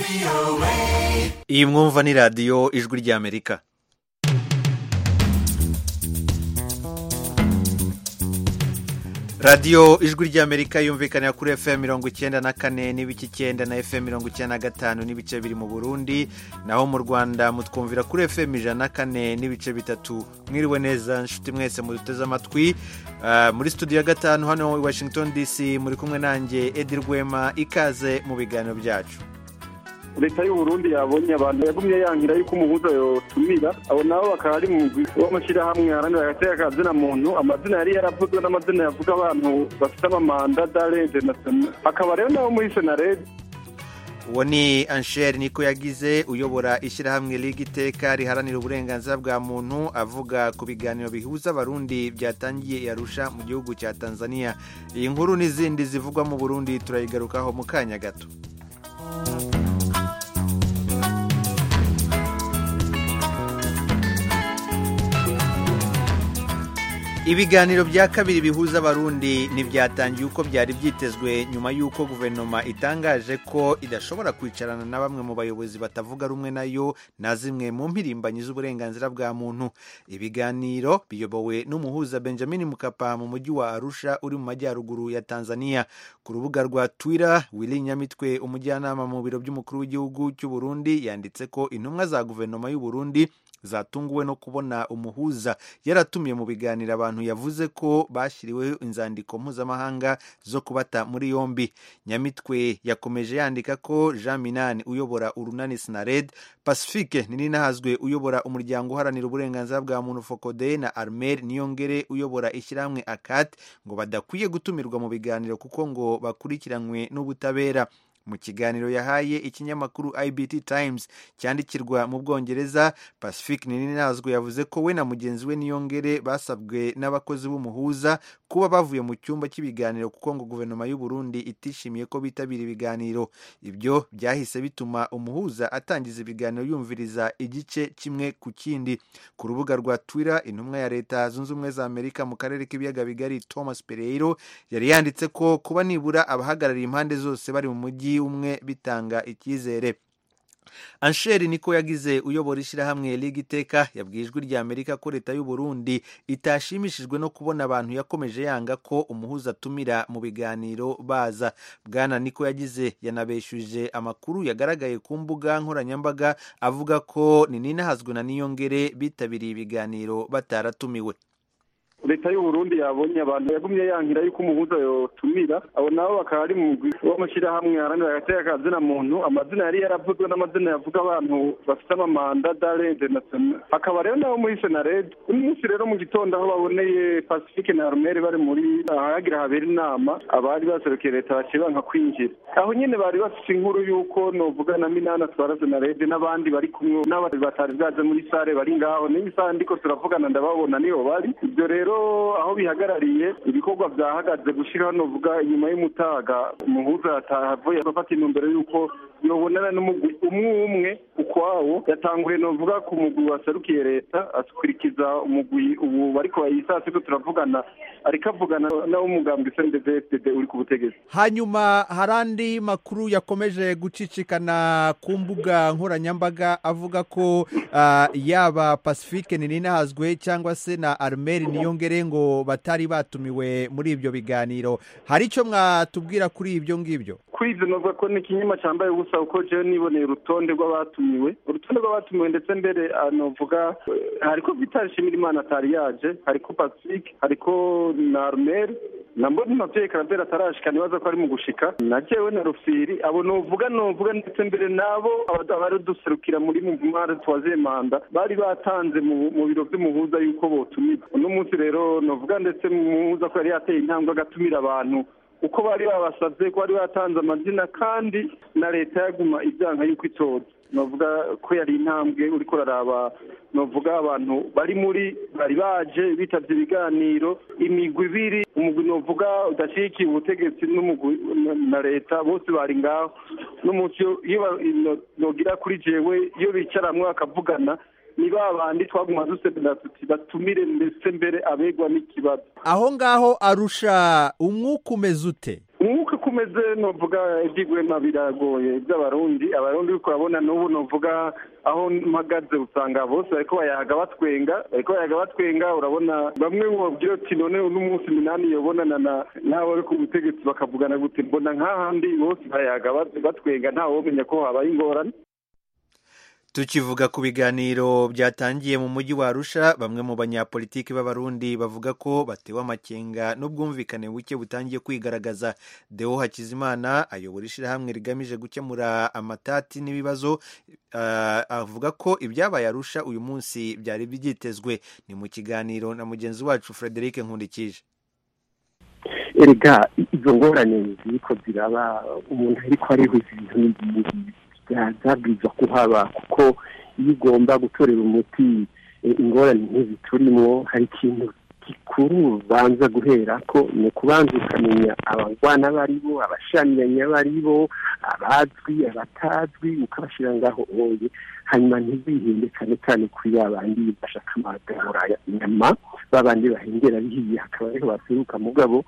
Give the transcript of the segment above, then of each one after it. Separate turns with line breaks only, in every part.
iyi mwumva ni radiyo ijwi ry'Amerika. radiyo ijwi ry'Amerika yumvikanira kuri FM 94 n'ibice 9 na FM 95 n'ibice biri mu Burundi, naho mu Rwanda mutwumvira kuri FM 104 n'ibice 3. Mwiriwe neza nshuti mwese muduteze amatwi. Muri studio ya gatanu hano i Washington DC muri kumwe nanjye Edi Rwema, ikaze mu biganiro byacu.
Leta y'u Burundi yabonye abantu yagumye yangira yuko umuhuza yotumira abo nabo bakaba ari mu w'amashira hamwe haranira agateka kazina muntu, amazina yari yaravuzwe n'amazina yavuga abantu bafite amamanda d'arrêt national, akaba rero nabo muri Senarede.
Uwo ni Ansher niko yagize uyobora ishyirahamwe Ligue Iteka riharanira uburenganzira bwa muntu, avuga ku biganiro bihuza abarundi byatangiye i Arusha mu gihugu cya Tanzania. Iyi nkuru n'izindi zivugwa mu Burundi turayigarukaho mu kanya gato. Ibiganiro bya kabiri bihuza abarundi ntibyatangiye uko byari byitezwe nyuma y'uko guverinoma itangaje ko idashobora kwicarana na bamwe mu bayobozi batavuga rumwe nayo na zimwe mu mpirimbanyi z'uburenganzira bwa muntu. Ibiganiro biyobowe n'umuhuza Benjamin Mkapa mu mujyi wa Arusha uri mu majyaruguru ya Tanzania. Ku rubuga rwa Twitter, Willy Nyamitwe, umujyanama mu biro by'umukuru w'igihugu cy'u Burundi, yanditse ko intumwa za guverinoma y'u Burundi zatunguwe no kubona umuhuza yaratumiye mu biganiro abantu yavuze ko bashyiriweho inzandiko mpuzamahanga zo kubata muri yombi. Nyamitwe yakomeje yandika ko Jean Minani uyobora urunani Senarede, Pacifique Nininahazwe uyobora umuryango uharanira uburenganzira bwa muntu Focode na Armel Niyongere uyobora ishyirahamwe Akat ngo badakwiye gutumirwa mu biganiro kuko ngo bakurikiranywe n'ubutabera. Mu kiganiro yahaye ikinyamakuru IBT Times cyandikirwa mu Bwongereza, Pacifique Nininahazwe yavuze ko we na mugenzi we Niyongere basabwe n'abakozi b'umuhuza kuba bavuye mu cyumba cy'ibiganiro kuko ngo guverinoma y'u Burundi itishimiye ko bitabira ibiganiro. Ibyo byahise bituma umuhuza atangiza ibiganiro yumviriza igice kimwe ku kindi. Ku rubuga rwa Twitter, intumwa ya Leta Zunze Ubumwe za Amerika mu karere k'ibiyaga bigari Thomas Pereiro yari yanditse ko kuba nibura abahagarariye impande zose bari mu mujyi umwe bitanga icyizere. Ansher niko yagize uyobora ishyirahamwe Ligue Iteka yabwiye ijwi ry'Amerika ko leta y'u Burundi itashimishijwe no kubona abantu yakomeje yanga ko umuhuza atumira mu biganiro baza. Bwana niko yagize yanabeshuje amakuru yagaragaye ku mbuga nkoranyambaga avuga ko Nininahazwe na Niyongere bitabiriye ibiganiro bataratumiwe.
Leta y'u Burundi yabonye abantu yagumye yangira yuko umuhuza yotumira abo nabo bakaba ari mu w'amashira hamwe haranira agateka kazina muntu, amazina yari yaravuzwe n'amazina yavuga abantu bafite amamanda d'arrêt national, akaba rero nabo muri Senarede. Umunsi rero mu gitondo aho baboneye Pacifique na Armel bari muri ahagira habera inama, abari baserukiye leta bacibanka kwinjira. Aho nyene bari bafite inkuru yuko novuga na Minana twara Senarede n'abandi bari kumwe n'abandi batari bwaje muri sare bari ngaho n'imisaha ndiko turavugana ndababona niyo bari. Ibyo rero aho bihagarariye ibikorwa byahagaze gushira no vuga inyuma y'umutaga umuhuza atavuye afata intumbero yuko yobonana n'umugwi umwe ukwawo. Yatanguye no vuga ku mugwi waserukiye leta asukurikiza umugwi ubu bariko bayisase ko turavugana ariko avugana nawo umugambwe CNDD-FDD uri ku butegetsi.
Hanyuma harandi makuru yakomeje gucicikana ku mbuga nkoranyambaga avuga ko yaba Pacifique Nininahazwe cyangwa se na Armel Niyongere ngo batari batumiwe muri ibyo biganiro. Hari icyo mwatubwira kuri ibyo ngibyo?
Kuri ibyo novuga ko ni kinyuma cyambaye ubusa uko je niboneye urutonde rw'abatumiwe ndetse mbere novuga hariko Vital Shimirimana atari yaje, hariko Pacifique, hariko na Armel na mbona mavye Karabera atarashika nibaza ko ari mu gushika na jewe na Rufiri abo novuga ndetse mbere nabo abari duserukira muri mu mara twaze manda bari batanze mu biro by'umuhuza yuko botumira. Uno munsi rero novuga ndetse umuhuza ko yari yateye intambwe agatumira abantu uko bari babasabye ko bari batanze amazina kandi na leta yaguma ibyanka yuko itoza. Novuga ko yari intambwe uriko raraba, novuga abantu bari baje bitavye ibiganiro imigwi ibiri, umugwi novuga udashikiye ubutegetsi n'umugwi na leta bose bari ngaho. N'umunsi iyo nogira kuri jewe iyo bicaramwe akavugana ni babandi twaguma dusebera tuti batumire ndetse mbere abegwa n'ikibazo.
Aho ngaho Arusha umwuka umeze ute?
umwuka kumeze novuga ibyigwema biragoye iby'abarundi uriko urabona n'ubu novuga aho mpagaze usanga bose bariko bayaga batwenga urabona bamwe bobwira ati none n'umunsi minani yobonana n'abo ari ku butegetsi bakavugana gute mbona nk'ahandi bose bayaga batwenga ntawe womenya ko habaye ingorane.
Tukivuga ku biganiro byatangiye mu mujyi wa Arusha, bamwe mu banyapolitiki b'abarundi bavuga ko batewe amakenga n'ubwumvikane buke butangiye kwigaragaza. Deo Hakizimana ayobora ishirahamwe rigamije gukemura amatati n'ibibazo, avuga ko ibyabaye Arusha uyu munsi byari byitezwe. Ni mu kiganiro na mugenzi wacu Frederic Nkundikije.
Erega izo ngorane ziko ziraba umuntu ariko ariho ibintu zabwiza kuhaba, kuko iyo ugomba gutorera umuti ingorane nk'izi turimo, hari ikintu gikuru banza guhera ko ni ukubanza ukamenya abagwana baribo, abashamiranye baribo, abazwi abatazwi, ukabashyira ngaho oye, hanyuma ntibihinde cyane cyane kuri babandi bashaka amagahora inyama, babandi bahengera bihiye hakaba ariho baseruka mugabo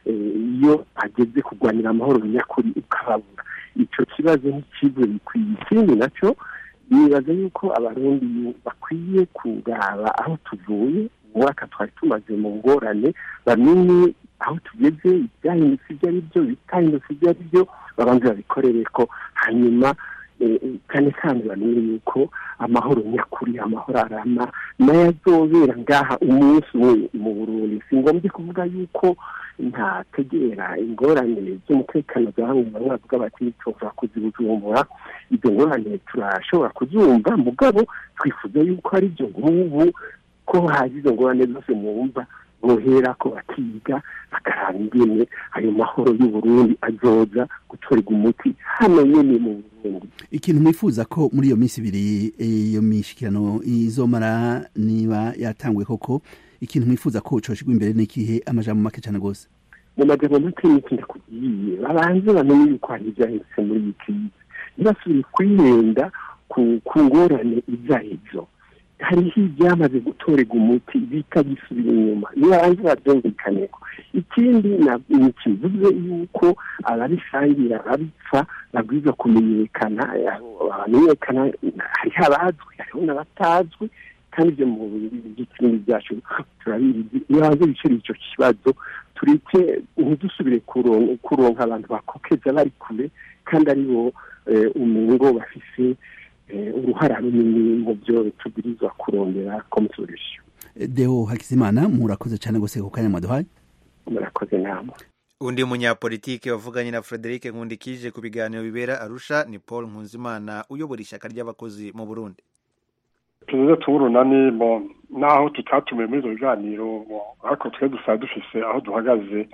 iyo ageze kurwanira amahoro nyakuri ukababura. Icyo kibazo n'ikigwe bikwiye. Ikindi nacyo nibaza yuko abarundi bakwiye kuraba aho tuvuye, umwaka twari tumaze mu ngorane, bamenye aho tugeze, ibyahindutse ibyo ari byo, bitahindutse ibyo ari byo, babanza babikorere ko, hanyuma kane kandi bamenye yuko amahoro nyakuri, amahoro arama nayo azobera ngaha umunsi umwe mu Burundi. Si ngombwa kuvuga yuko ntategera ingorane z'umutekano zahamwe bamwe bavuga bati tuva kuzibujumbura, izo ngorane turashobora kuzumva, mugabo twifuza yuko ari byo nk'ubu ko hazi izo ngorane zose mwumva bohera ko bakiga bakaraba ingene ayo mahoro y'Uburundi azoza gutorerwa umuti hano nyene mu Burundi.
Ikintu mwifuza ko muri iyo minsi ibiri iyo mishikirano izomara niba yatanguye koko, ikintu mwifuza ko coshigwa imbere n'ikihe? Amajambo make cyane gose.
Mu majambo make n'ikindi kugiye babanze bamenye yuko hari ibyahindutse muri iyi krizi, ntibasubire kwihenda ku ngorane izahizo. Hariho ibyamaze gutorerwa umuti bitagisubira inyuma, nibabanze babyumvikaneko. Ikindi nikivuze yuko ababisangira ababipfa babwiza kumenyekana, abamenyekana hariho abazwi hariho n'abatazwi, kandi ibyo mu by'ikindi byacu turabizi. Nibabanze bicira icyo kibazo, tureke ntidusubire kuronka abantu bakokeza bari kure kandi aribo umengo bafise uruhara runini mu byo tubwirizwa kurondera comme solution.
Deo Hakizimana, murakoze cyane gose ku kanya mwaduhaye.
Murakoze namwe.
Undi munyapolitiki wavuganye na Frederic Nkundikije ku biganiro bibera Arusha ni Paul Nkunzimana uyobora ishyaka ry'abakozi mu Burundi.
Perezida Turunani naho tutatumiwe muri izo biganiro, ariko twe dusa dufise aho duhagaze,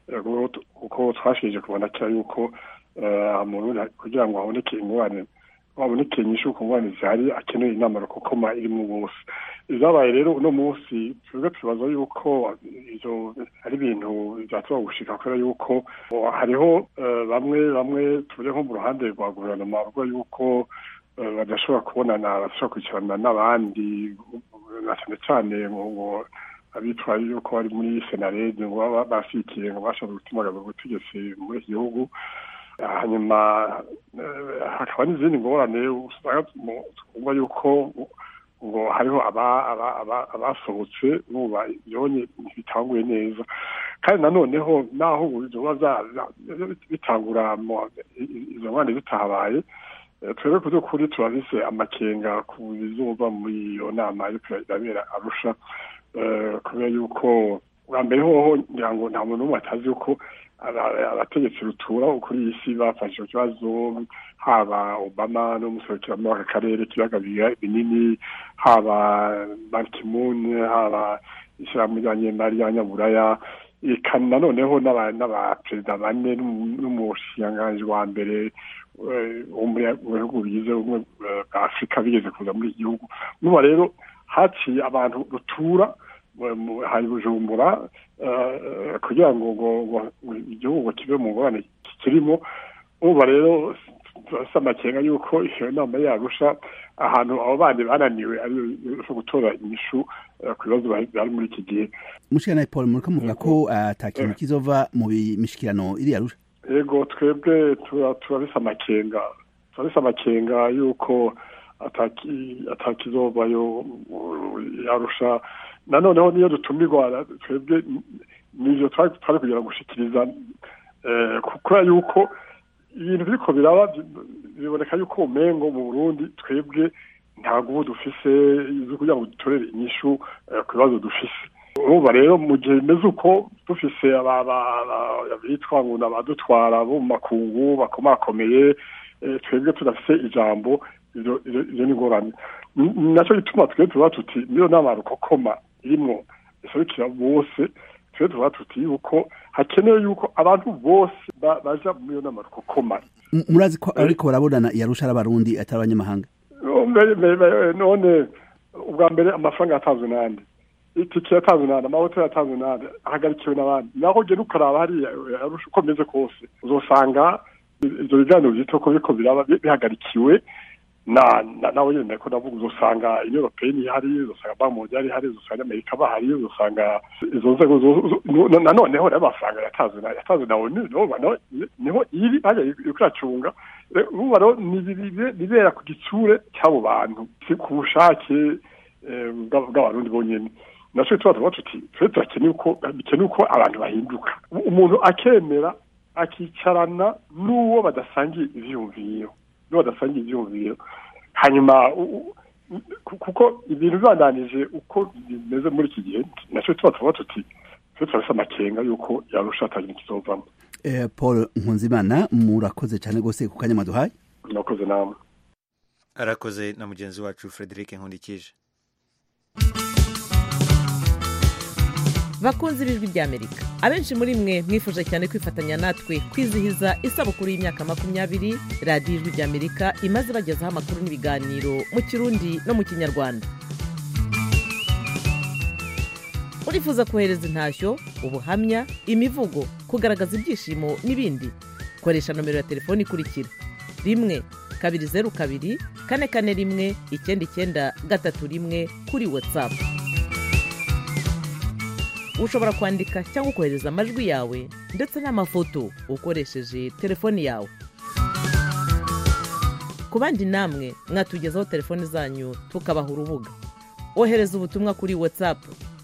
kuko twashije kubona cya yuko Burundi kugira ngo haboneke ingorane, haboneke inyishu ku ngorane zihari, akeneye inama rukokoma iri mu bose. Izabaye rero uno munsi twebwe tubaza yuko izo ari ibintu byatuma gushika, kubera yuko hariho bamwe tuje nko mu ruhande rwa guverinoma bavuga yuko badashobora kubonana, badashobora kwicarana n'abandi, na cyane cyane ngo abitwaye yuko bari muri senarede ngo basikiye ngo bashobora gutumagaza ubutegetsi muri iki gihugu. Hanyuma hakaba n'izindi ngorane usanga twumva yuko ngo hariho abasohotse n'ubu yonye bitanguye neza, kandi nanoneho naho bizoba bitangura izo ngorane zitabaye, twebwe ku by'ukuri turabise amakenga ku bizumva muri iyo nama ariko irabera Arusha, kubera yuko bwa mbere hoho ngira ngo nta muntu n'umwe atazi yuko abategetsi rutura kuri iyi si bafashe ikibazo, haba Obama n'umuserukira muri aka karere k'ibiyaga binini, haba Ban Ki-moon, haba ishyirahamwe ry'abanyemari ry'abanyaburaya, kandi nanoneho n'abaperezida bane n'umushikiranganji wa mbere wo mu bihugu bigize ubumwe bwa Afurika bigeze kuza muri iki gihugu. Nuba rero haciye abantu rutura hari Bujumbura kugira ngo igihugu kibe mu ngorane kirimo. Ubu rero turasa amakenga yuko iyo nama yarusha ahantu abo bandi bananiwe ari gutora inyishu ku bibazo bari muri iki gihe.
Mushikana Paul muriko muvuga ko atakintu kizova mu mishikirano iri Arusha.
yego twebwe turabise amakenga yuko atakizobayo yarusha nanoneho niyo dutumirwa twebwe nivyo twari kugira gushikiriza kuko yuko ibintu biriko biraba biboneka yuko umengo mu Burundi twebwe ntago dufise izo kugira ngo dutorere inyishu ku bibazo dufise. Urumva rero mu gihe bimeze uko dufise bitwa ngo n'abadutwara bo mu makungu bakomakomeye twebwe tudafise ijambo iyo ni ngorane. Naco gituma twebwe tuba tuti niyo nama rukokoma irimwo iserukira bose twebwe tuba tuti yuko hakenewe yuko abantu bose baja muri iyo nama rukokoma.
Murazi ko ariko barabonana yarusha abarundi atari abanyamahanga.
None ubwa mbere amafaranga yatanzwe n'andi itike yatanzwe n'andi amahoteli yatanzwe n'andi ahagarikiwe n'abandi naho ugenda ukaraba hariya yarusha uko bimeze kose uzosanga ivyo biganiro vyitwa ko biriko biraba bihagarikiwe nawe nyene ko ndavuga uzosanga Européenne ihari uzosanga Banki Mondiale ihari uzosanga Amerika bahari uzosanga izo nzego nanoneho n'amafaranga yatanzwe na ONU niho iri iracunga ubu rero nibera ku gitsure cy'abo bantu ku bushake bw'abarundi bonyene naco tuba tuti turakeneye uko abantu bahinduka umuntu akemera akicarana n'uwo badasangiye ivyumviro hanyuma kuko ibintu bibandanije uko bimeze muri iki gihe naco tuba tuti turafise amakenga yuko yarusha atagira ikizovamo.
Paul Nkunzimana murakoze cyane gose ku kanya maduhaye.
Murakoze namwe.
Arakoze na mugenzi wacu Frederic Nkundikije.
Bakunzi b'Ijwi ry'Amerika, abenshi muri mwe mwifuje cyane kwifatanya natwe kwizihiza isabukuru y'imyaka 20 radiyo Ijwi ry'Amerika imaze bagezaho amakuru n'ibiganiro mu Kirundi no mu Kinyarwanda. Urifuza kohereza intashyo, ubuhamya, imivugo, kugaragaza ibyishimo n'ibindi? Koresha nomero ya telefoni ikurikira: 1-202 441 9931 kuri WhatsApp. Ushobora kwandika cyangwa kohereza amajwi yawe ndetse n'amafoto ukoresheje telefoni yawe. Ku bandi namwe mwatugezaho telefoni zanyu tukabaha urubuga. Ohereza ubutumwa kuri WhatsApp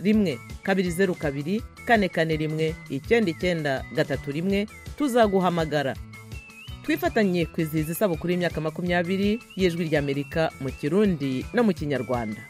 1-202 441 9931 tuzaguhamagara. Twifatanye kwizihiza isabukuru y'imyaka 20 y'Ijwi ry'Amerika mu Kirundi no mu Kinyarwanda.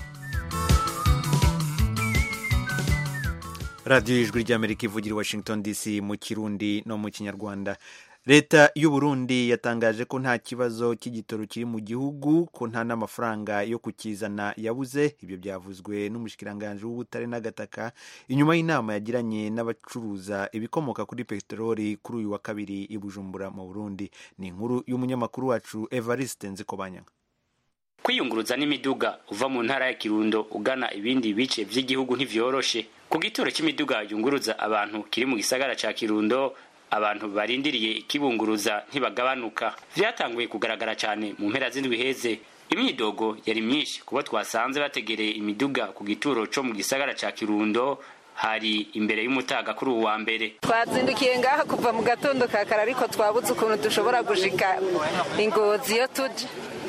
Radio Ijwi ry'Amerika ivugira Washington DC mu Kirundi no mu Kinyarwanda. Leta y'u Burundi yatangaje ko nta kibazo cy'igitoro kiri mu gihugu, ko nta n'amafaranga yo kukizana yabuze. Ibyo byavuzwe n'umushikiranganje w'ubutare n'agataka inyuma y'inama yagiranye n'abacuruza ibikomoka kuri peteroli kuri uyu wa kabiri i Bujumbura mu Burundi. Ni inkuru y'umunyamakuru wacu Evariste Nzikobanya.
Kwiyunguruza n'imiduga uva mu ntara ya Kirundo ugana ibindi bice by'igihugu ntivyoroshe. Ku gitoro cy'imiduga yunguruza abantu kiri mu gisagara ca Kirundo, abantu barindiriye ikibunguruza ntibagabanuka. Vyatanguye kugaragara cyane mu mpera z'indwi heze. Imyidogo yari myinshi kubo twasanze bategereye imiduga ku gituro cyo mu gisagara ca Kirundo hari imbere y'umutaga kuri uwa mbere.
Twazindukiye ngaha kuva mu gatondo kakara, ariko twabuze ukuntu dushobora gushika Ingozi yo tuje.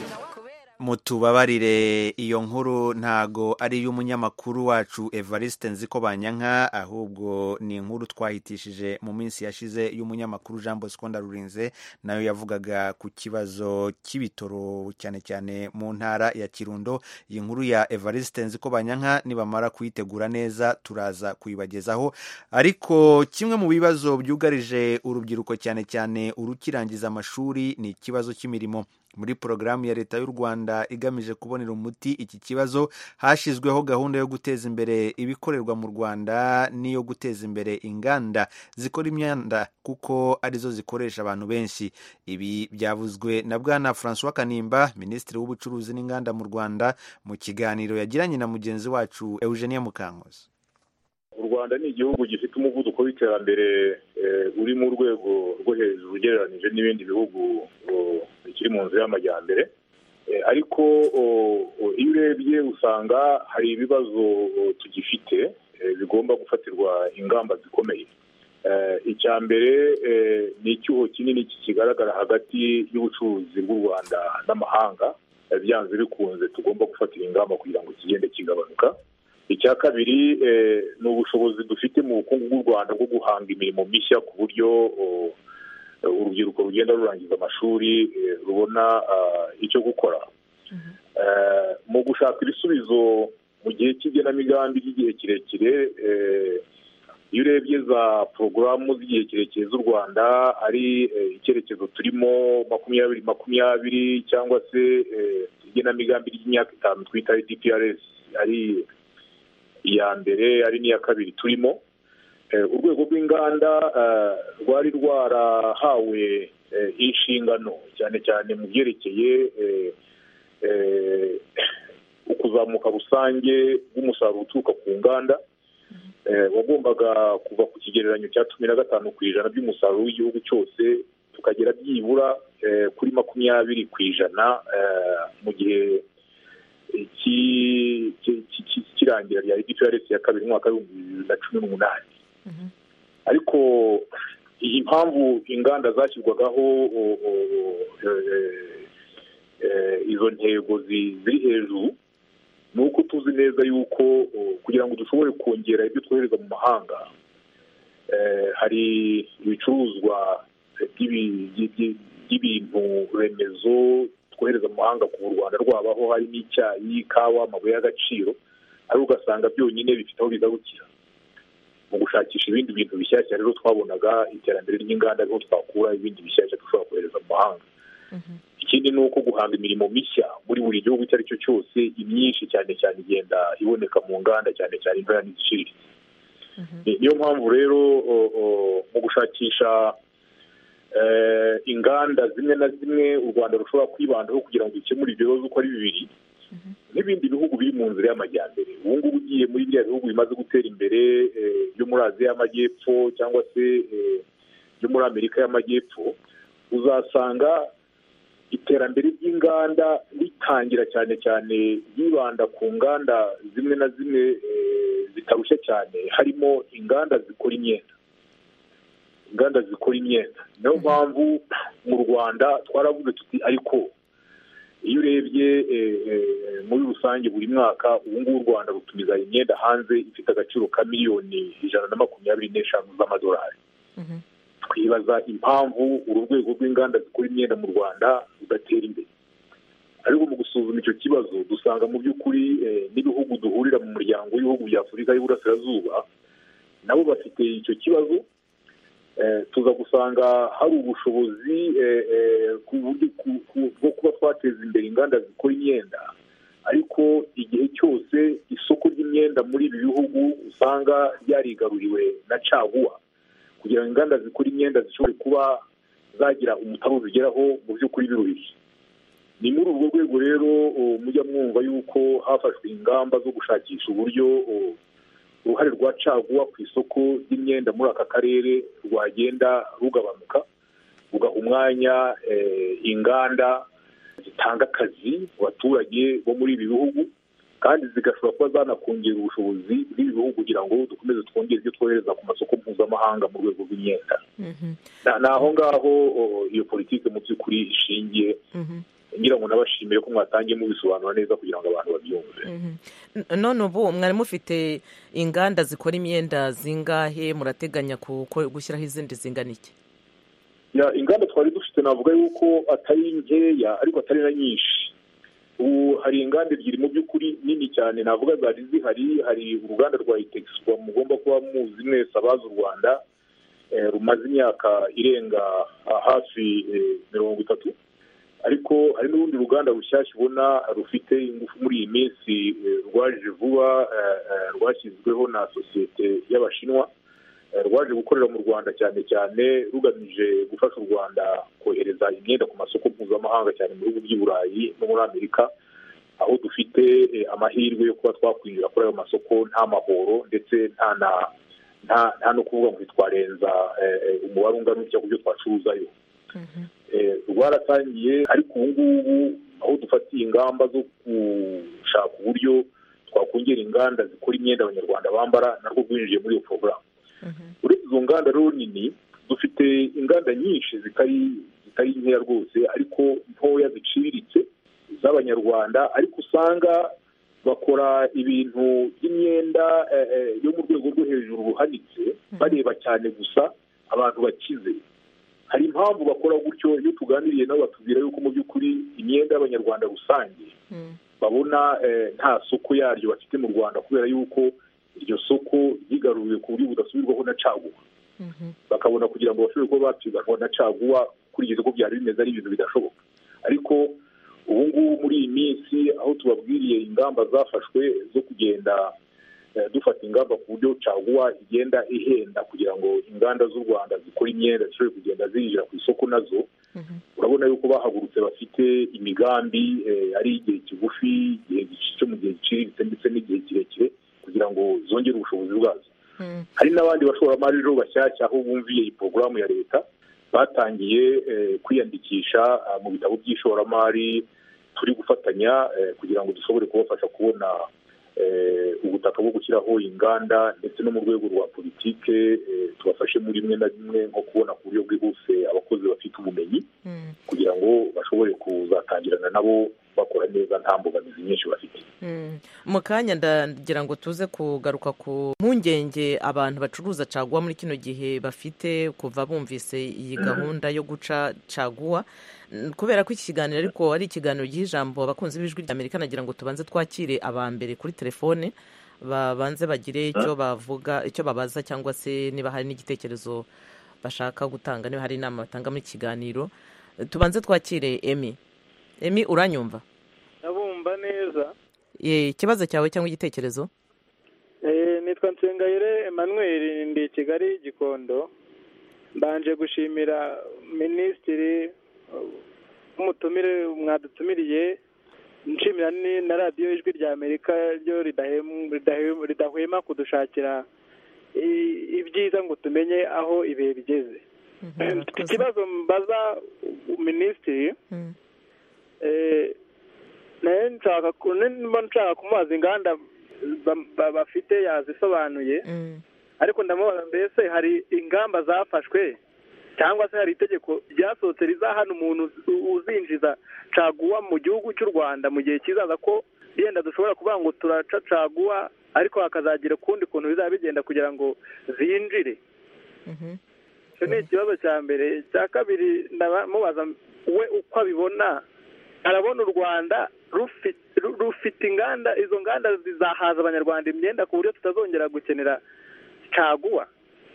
Mutubabarire, iyo nkuru ntago ari y'umunyamakuru wacu Evariste Nzikobanyanka, ahubwo ni inkuru twahitishije mu minsi yashize y'umunyamakuru Jean Bosco Ndarurinze, nayo yavugaga ku kibazo cy'ibitoro cyane cyane mu ntara ya Kirundo. Iyi nkuru ya Evariste Nzikobanyanka nibamara kuyitegura neza turaza kuyibagezaho. Ariko kimwe mu bibazo byugarije urubyiruko cyane cyane urukirangiza amashuri ni ikibazo cy'imirimo. Muri porogaramu ya leta y'u Rwanda igamije kubonera umuti iki kibazo, hashizweho gahunda yo guteza imbere ibikorerwa mu Rwanda n'iyo guteza imbere inganda zikora imyanda kuko arizo zikoresha abantu benshi. Ibi byavuzwe na Bwana François Kanimba, Minisitiri w'Ubucuruzi n'Inganda mu Rwanda, mu kiganiro yagiranye na mugenzi wacu Eugenia Mukankusi.
U Rwanda ni igihugu gifite umuvuduko w'iterambere uri mu rwego rwo hejuru ugereranije n'ibindi bihugu bikiri mu nzira y'amajyambere, ariko iyo urebye usanga hari ibibazo tugifite bigomba gufatirwa ingamba zikomeye. icya mbere ni icyuho kinini kigaragara hagati y'ubucuruzi bw'u Rwanda n'amahanga, byanze bikunze tugomba gufatira ingamba kugira ngo kigende kigabanuka. Icya kabiri ni ubushobozi dufite mu bukungu bw'u Rwanda bwo guhanga imirimo mishya ku buryo urubyiruko rugenda rurangiza amashuri rubona icyo gukora. Mu gushaka ibisubizo mu gihe cy'igenamigambi ry'igihe kirekire, iyo urebye za porogaramu z'igihe kirekire z'u Rwanda ari icyerekezo turimo 2020 cyangwa se igenamigambi ry'imyaka 5 twita DPRS, ari iya mbere ari n'iya kabiri turimo, urwego rw'inganda rwari rwarahawe inshingano cyane cyane mu byerekeye ukuzamuka rusange bw'umusaruro uturuka ku nganda, wagombaga kuva ku kigereranyo cya 15% by'umusaruro w'igihugu cyose tukagera byibura kuri 20% mu gihe kirangira rya DPRS ya kabiri mwaka wa 2018. Ariko iyi mpamvu inganda zashyirwagaho izo ntego ziri hejuru ni uko tuzi neza yuko kugira ngo dushobore kongera ibyo twohereza mu mahanga, hari ibicuruzwa by'ibintu remezo twohereza mu mahanga ku Rwanda rwabaho, hari n'icyayi, ikawa, amabuye y'agaciro, ariko ugasanga byonyine bifite aho bigarukira. Mu gushakisha ibindi bintu bishyashya rero twabonaga iterambere ry'inganda ariho twakura ibindi bishyashya dushobora kohereza mu mahanga. Ikindi ni uko guhanga imirimo mishya muri buri gihugu icyo ari cyo cyose, imyinshi cyane cyane igenda iboneka mu nganda cyane cyane intoya n'iziciriritse. Niyo mpamvu rero mu gushakisha inganda zimwe na zimwe u Rwanda rushobora kwibandaho kugira ngo dukemure ibyo bibazo uko ari bibiri, n'ibindi bihugu biri mu nzira y'amajyambere. Ubu ngubu ugiye muri bya bihugu bimaze gutera imbere byo muri Aziya y'Amajyepfo cyangwa se byo muri Amerika y'Amajyepfo, uzasanga iterambere ry'inganda ritangira cyane cyane yibanda ku nganda zimwe na zimwe zitarushya cyane, harimo inganda zikora imyenda. Niyo mpamvu mu Rwanda twaravuze tuti ariko iyo urebye muri rusange buri mwaka ubu ngubu u Rwanda rutumiza imyenda hanze ifite agaciro ka miliyoni 125 z'amadolari. Twibaza impamvu uru rwego rw'inganda zikora imyenda mu Rwanda rudatera imbere. Ariko mu gusuzuma icyo kibazo dusanga mu by'ukuri n'ibihugu duhurira mu muryango w'ibihugu bya Afurika y'Uburasirazuba nabo bafite icyo kibazo. Tuza gusanga hari ubushobozi bwo kuba twateza imbere inganda zikora imyenda, ariko igihe cyose isoko ry'imyenda muri ibi bihugu usanga ryarigaruriwe na caguwa. Kugira ngo inganda zikora imyenda zishobore kuba zagira umutaru zigeraho mu by'ukuri biruhije. Ni muri urwo rwego rero mujya mwumva yuko hafashwe ingamba zo gushakisha uburyo uruhare rwa caguwa ku isoko ry'imyenda muri aka karere rwagenda rugabanuka, rugaha umwanya inganda zitanga akazi ku baturage bo muri ibi bihugu, kandi zigashobora kuba zanakongera ubushobozi bw'ibi bihugu kugira ngo dukomeze twongere ibyo twohereza ku masoko mpuzamahanga mu rwego rw'imyenda. Ni aho ngaho iyo politiki mu by'ukuri ishingiye. Ngira ngo nabashimire ko mwatangiye mubisobanura neza kugira ngo abantu babyumve.
None ubu mwari mufite inganda zikora imyenda zingahe, murateganya gushyiraho izindi zingana iki?
Inganda twari dufite navuga yuko atari nkeya ariko atari na nyinshi. Ubu hari inganda ebyiri mu by'ukuri nini cyane navuga zari zihari. Hari uruganda rwa Itexpo mugomba kuba muzi mwese abazi u Rwanda, rumaze imyaka irenga hafi 30. Ariko hari n'urundi ruganda rushyashya ubona rufite ingufu muri iyi minsi rwaje vuba, rwashyizweho na sosiyete y'Abashinwa, rwaje gukorera mu Rwanda cyane cyane rugamije gufasha u Rwanda kohereza imyenda ku masoko mpuzamahanga cyane mu bihugu by'i Burayi no muri Amerika, aho dufite amahirwe yo kuba twakwinjira kuri ayo masoko nta mahoro ndetse nta no kuvuga ngo twarenza umubare ungana utya ku byo twacuruzayo. Rwaratangiye, ariko ubu ngubu aho dufatiye ingamba zo gushaka uburyo twakongera inganda zikora imyenda abanyarwanda bambara narwo rwinjiye muri iyo porogaramu. uretse izo nganda rero nini dufite inganda nyinshi zitari nkeya rwose ariko ntoya ziciriritse z'abanyarwanda, ariko usanga bakora ibintu by'imyenda yo mu rwego rwo hejuru ruhanitse, bareba cyane gusa abantu bakize. Hari impamvu bakora gutyo, iyo tuganiriye nabo batubwira yuko mu by'ukuri imyenda y'abanyarwanda rusange babona nta soko yaryo bafite mu Rwanda, kubera yuko iryo soko ryigaruriwe ku buryo budasubirwaho na caguwa. Bakabona kugira ngo bashobore kuba bapiganwa na caguwa kurigeza uko byari bimeze ari ibintu bidashoboka. Ariko ubu ngubu muri iyi minsi aho tubabwiriye ingamba zafashwe zo kugenda dufata ingamba ku buryo caguwa igenda ihenda kugira ngo inganda z'u Rwanda zikora imyenda zishobore kugenda zinjira ku isoko nazo, urabona yuko bahagurutse bafite imigambi ari igihe kigufi, igihe cyo mu gihe giciriritse ndetse n'igihe kirekire kugira ngo zongere ubushobozi bwazo. Hari n'abandi bashoramari rero bashyashya aho bumviye iyi porogaramu ya leta batangiye kwiyandikisha mu bitabo by'ishoramari, turi gufatanya kugira ngo dushobore kubafasha kubona ubutaka bwo gushyiraho inganda, ndetse no mu rwego rwa politike tubafashe muri rimwe na rimwe nko kubona ku buryo bwihuse abakozi bafite ubumenyi kugira ngo bashobore kuzatangirana nabo bakora neza nta mbogamizi nyinshi bafite.
Mu kanya ndagira ngo tuze kugaruka ku mpungenge abantu bacuruza caguwa muri kino gihe bafite kuva bumvise iyi gahunda yo guca caguwa, kubera ko iki kiganiro ariko ari ikiganiro giha ijambo abakunzi b'ijwi ry'Amerika, nagira ngo tubanze twakire aba mbere kuri telefone babanze bagire icyo bavuga, icyo babaza, cyangwa se niba hari n'igitekerezo bashaka gutanga, niba hari inama batanga muri kiganiro. Tubanze twakire Emi, uranyumva?
Ndabumva neza.
Ikibazo cyawe cyangwa igitekerezo?
Nitwa Nsengayire Emmanuel, ndi Kigali Gikondo. Mbanje gushimira minisitiri umutumire mwadutumiriye, nshimira na radiyo ijwi rya Amerika ryo ridahwema kudushakira ibyiza ngo tumenye aho ibihe bigeze. Ikibazo mbaza minisitiri, nayo nshaka kumubaza inganda bafite yazisobanuye, ariko ndamubaza mbese hari ingamba zafashwe cyangwa se hari itegeko ryasohotse rizahana umuntu uzinjiza caguwa mu gihugu cy'u Rwanda mu gihe kizaza, ko yenda dushobora kuvuga ngo turaca caguwa ariko hakazagira ukundi kuntu bizaba bigenda kugira ngo zinjire? Icyo ni ikibazo cya mbere. Cya kabiri ndamubaza we uko abibona, arabona u Rwanda rufite inganda, izo nganda zizahaza abanyarwanda imyenda ku buryo tutazongera gukenera caguwa?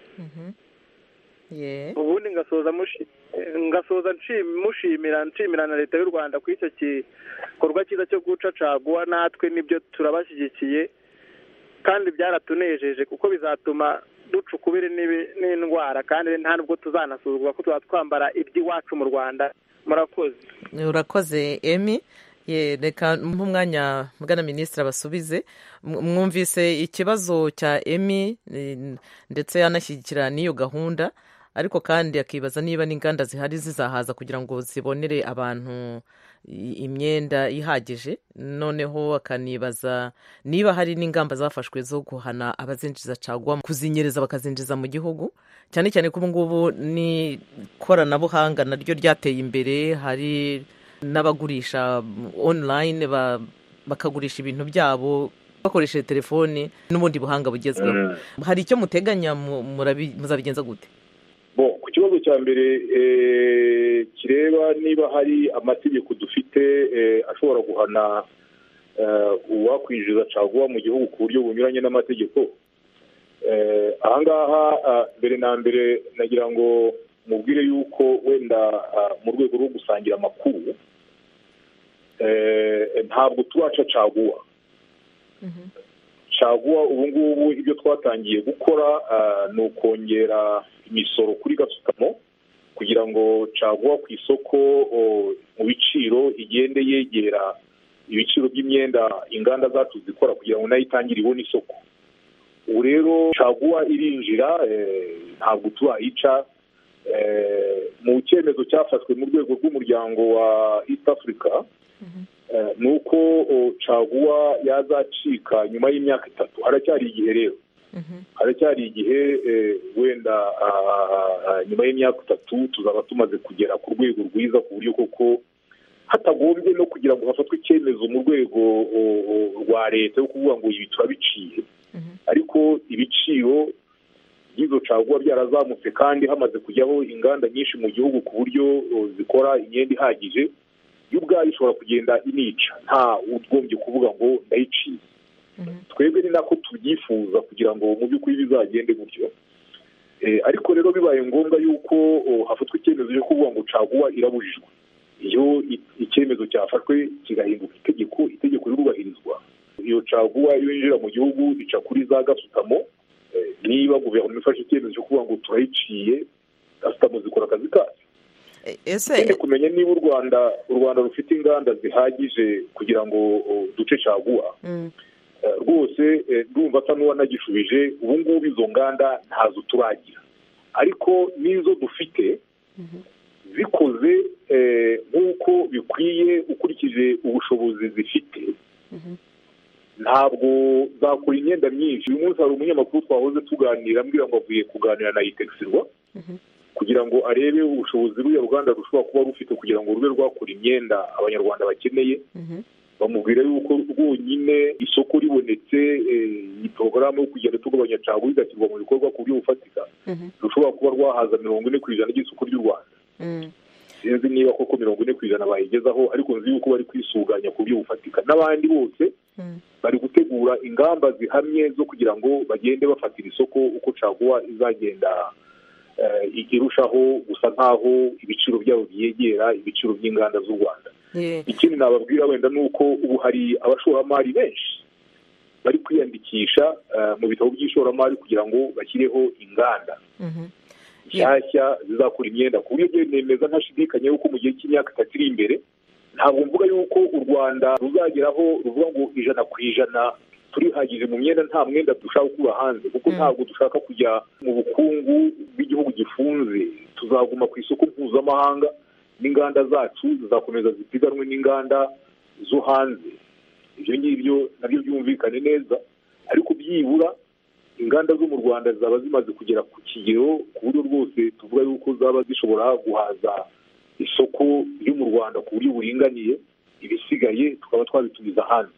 Ubundi ngasoza nshimira na leta y'u Rwanda ku icyo gikorwa cyiza cyo guca caguwa. Natwe nibyo turabashyigikiye kandi byaratunejeje, kuko bizatuma duca ukubiri n'indwara, kandi nta nubwo tuzanasuzugura ko tuba twambara iby'iwacu mu Rwanda. Murakoze.
Urakoze Emi. Reka nk'umwanya mugana minisitiri abasubize. Mwumvise ikibazo cya Emi ndetse yanashyigikira n'iyo gahunda, ariko kandi akibaza niba n'inganda zihari zizahaza kugira ngo zibonere abantu imyenda ihagije. Noneho akanibaza niba hari n'ingamba zafashwe zo guhana abazinjiza caguwa, kuzinyereza bakazinjiza mu gihugu, cyane cyane ko ubu ngubu n'ikoranabuhanga naryo ryateye imbere. Hari n'abagurisha online bakagurisha ibintu byabo bakoresheje telefoni n'ubundi buhanga bugezweho. Hari icyo muteganya, muzabigenza gute?
Ku kibazo cya mbere kireba niba hari amategeko dufite ashobora guhana uwakwinjiza caguwa mu gihugu ku buryo bunyuranye n'amategeko, ahangaha mbere na mbere nagira ngo mubwire yuko wenda mu rwego rwo gusangira amakuru ntabwo turaca caguwa. Caguwa ubu ngubu ibyo twatangiye gukora ni ukongera imisoro kuri gasutamo kugira ngo caguwa ku isoko mu biciro igende yegera ibiciro by'imyenda inganda zacu zikora, kugira ngo nayo itangire ibone isoko. Ubu rero caguwa irinjira, ntabwo turayica. Mu cyemezo cyafashwe mu rwego rw'umuryango wa East Africa ni uko caguwa yazacika nyuma y'imyaka 3. Haracyari igihe rero, haracyari igihe wenda nyuma y'imyaka 3 tuzaba tumaze kugera ku rwego rwiza ku buryo koko hatagombye no kugira ngo hafatwe icyemezo mu rwego rwa leta yo kuvuga ngo ibi turabiciye, ariko ibiciro by'izo caguwa byarazamutse kandi hamaze kujyaho inganda nyinshi mu gihugu ku buryo zikora imyenda ihagije, yo ubwayo ishobora kugenda inica nta ugombye kuvuga ngo ndayiciye. Twebwe ni nako tubyifuza kugira ngo mu by'ukuri bizagende gutyo, ariko rero bibaye ngombwa yuko hafatwa icyemezo cyo kuvuga ngo caguwa irabujijwe, iyo icyemezo cyafashwe kigahinduka itegeko rirubahirizwa, iyo caguwa iyo yinjira mu gihugu ica kuri za gasutamo. Niba guverinoma ifashe icyemezo cyo kuvuga ngo turayiciye, gasutamo zikora akazi kazo. Ese kumenya niba u Rwanda rufite inganda zihagije kugira ngo duce caguwa, rwose ndumva asa n'uwanagishubije. Ubu ngubu izo nganda ntazo turagira, ariko n'izo dufite zikoze nk'uko bikwiye ukurikije ubushobozi zifite, ntabwo zakora imyenda myinshi. Uyu munsi hari umunyamakuru twahoze tuganira ambwira ngo avuye kuganira na Itexirwa kugira ngo arebe ubushobozi ruriya ruganda rushobora kuba rufite kugira ngo rube rwakora imyenda abanyarwanda bakeneye. Bamubwira yuko rwonyine isoko ribonetse, iyi porogaramu yo kugenda tugabanya caguwa igashyirwa mu bikorwa ku buryo bufatika, rushobora kuba rwahaza 40% ry'isoko ry'u Rwanda. Sinzi niba koko 40% bayigezaho, ariko nzi yuko bari kwisuganya ku buryo bufatika. N'abandi bose bari gutegura ingamba zihamye zo kugira ngo bagende bafatira isoko uko caguwa izagenda irushaho gusa nkaho ibiciro byabo byegera ibiciro by'inganda z'u Rwanda. Ikindi nababwira wenda nuko ubu hari abashoramari benshi bari kwiyandikisha mu bitabo by'ishoramari kugira ngo bashyireho inganda nshyashya zizakora imyenda, ku buryo nemeza ntashidikanya yuko mu gihe cy'imyaka 3 iri imbere, ntabwo mvuga yuko u Rwanda ruzageraho ruvuga ngo 100% turihagije mu myenda, nta mwenda dushaka gukura hanze, kuko ntabwo dushaka kujya mu bukungu bw'igihugu gifunze. Tuzaguma ku isoko mpuzamahanga, n'inganda zacu zizakomeza zipiganwe n'inganda zo hanze. Ibyo ngibyo nabyo byumvikane neza, ariko byibura inganda zo mu Rwanda zaba zimaze kugera ku kigero ku buryo rwose tuvuga yuko zaba zishobora guhaza isoko ryo mu Rwanda ku buryo buringaniye, ibisigaye tukaba twabitumiza hanze.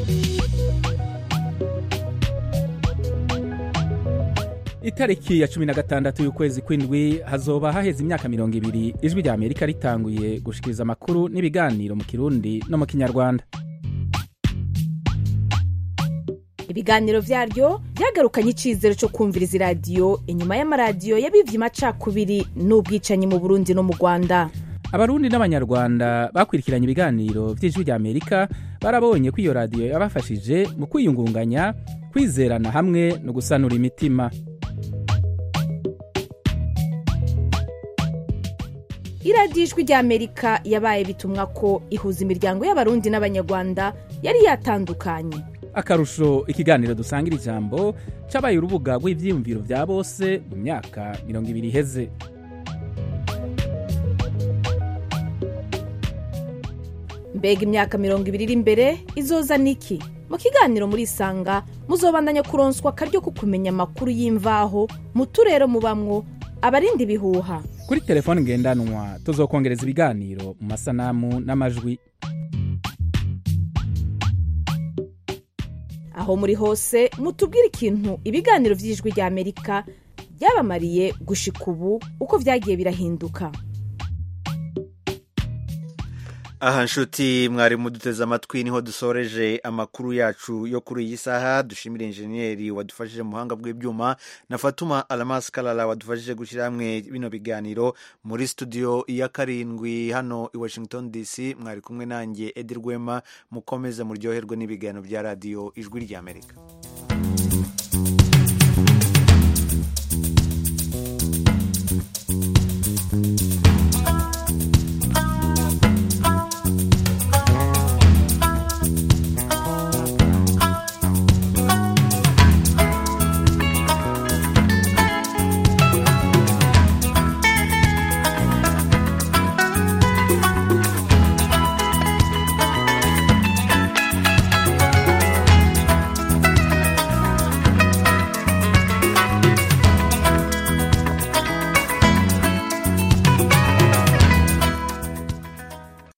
Itariki ya 16 y'ukwezi kw'indwi hazoba haheze imyaka 20 ijwi rya Amerika ritanguye gushikiriza amakuru n'ibiganiro mu Kirundi no mu Kinyarwanda.
Ibiganiro vyaryo byagarukanye icizero cyo kumviriza radio inyuma y'amaradiyo yabivye amacakubiri n'ubwicanyi mu Burundi no mu Rwanda.
Abarundi n'abanyarwanda bakwirikiranye ibiganiro vy'ijwi rya Amerika barabonye ko iyo radio yabafashije mu kwiyungunganya, kwizerana hamwe no gusanura imitima.
Iradiyo ijwi rya Amerika yabaye bitumwa ko ihuza imiryango y'abarundi n'abanyarwanda yari yatandukanye.
Akarusho ikiganiro dusangira ijambo cabaye urubuga rw'ivyiyumviro vya bose mu myaka 20 iheze.
Mbega imyaka 20 iri imbere izoza niki? Mu kiganiro muri Sanga muzobandanya kuronswa karyo ko kumenya amakuru y'imvaho mu turero mubamwo, abarindi bihuha.
Kuri telefone ngendanwa tuzokongereza ibiganiro mu masanamu n'amajwi.
Aho muri hose mutubwire ikintu ibiganiro vy'ijwi rya Amerika byabamariye gushika ubu uko vyagiye birahinduka.
Aha nshuti mwari muduteze amatwi, niho dusoreje amakuru yacu yo kuri iyi saha. Dushimira enjeniyeri wadufashije mu buhanga bw'ibyuma na Fatuma Alamas Kalala wadufashije gushyira hamwe bino biganiro. Muri studio ya 7 hano i Washington DC mwari kumwe nanjye Edi Rwema. Mukomeze muryoherwe n'ibiganiro bya radio ijwi rya Amerika.